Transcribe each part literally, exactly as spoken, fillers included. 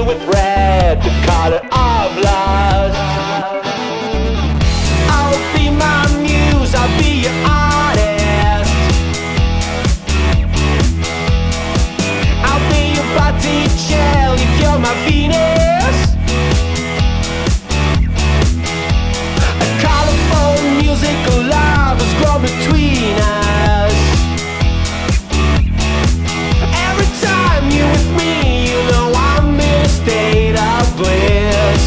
you with red, the color of lust. I'll be my muse, I'll be your artist. I'll be your Botticelli if you're my Venus. A colorful musical love has grown between us. Every time you're with me, you know I'm in a state of bliss.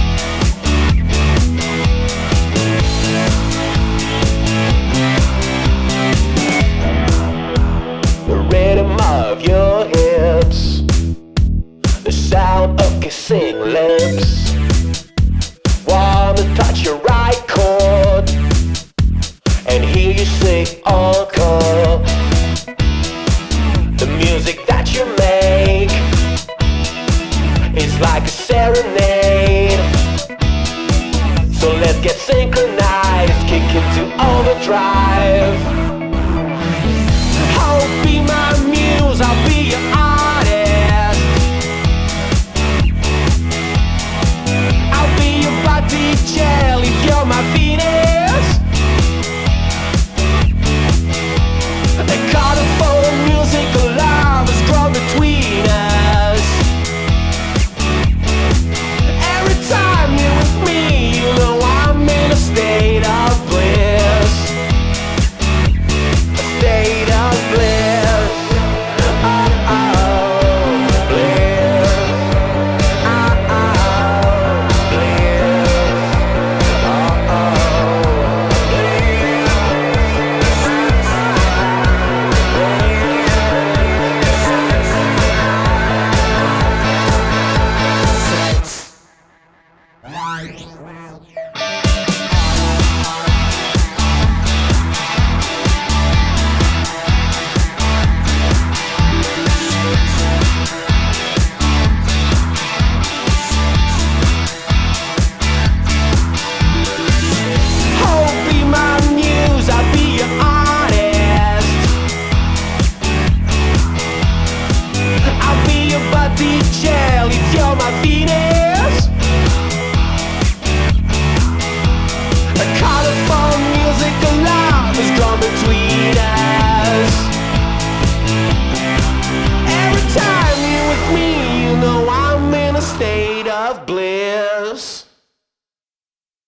The rhythm of your hips, the sound of kissing lips. Wanna touch your right chord and hear you sing encore. The music that you make is like a serenade. So let's get synchronized, kick into overdrive.